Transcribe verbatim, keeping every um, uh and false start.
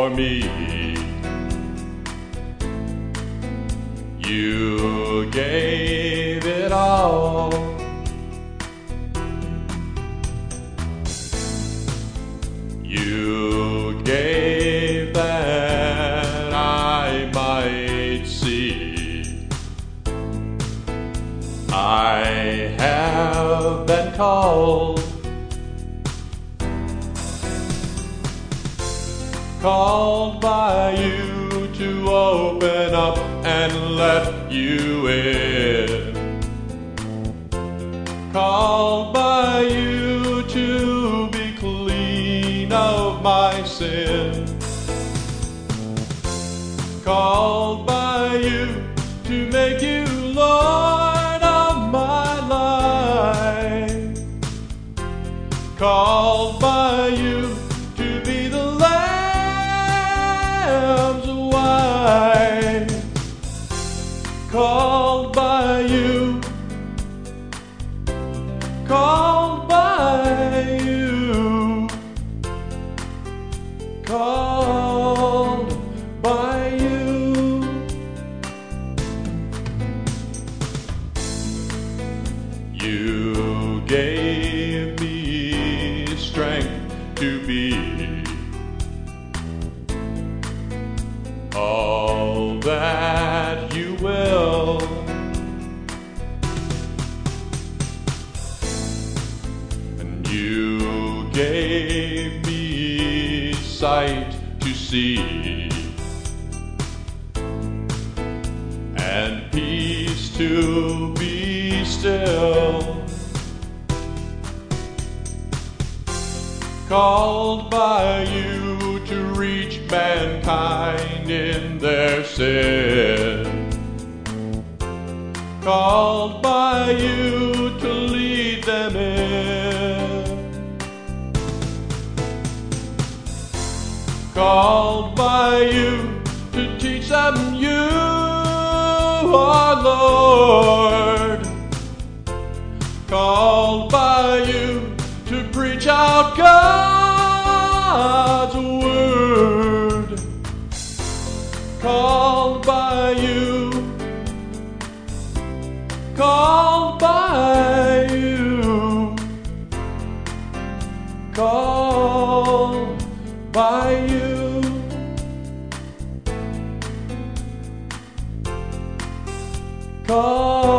for me. You gave it all. You gave that I might see. I have been called, called by you to open up and let you in. Called by you to be clean of my sin. Called by you to make you Lord of my life. Called by you to be the Lamb's wife. Called by you, called by you, called by you. You gave me strength to be all that you will. And you gave me sight to see and peace to be still. Called by you to reach mankind in their sin. Called by you to lead them in. Called by you to teach them you are Lord. Called by you to preach out God's word. Called by you, called by you, called by you, called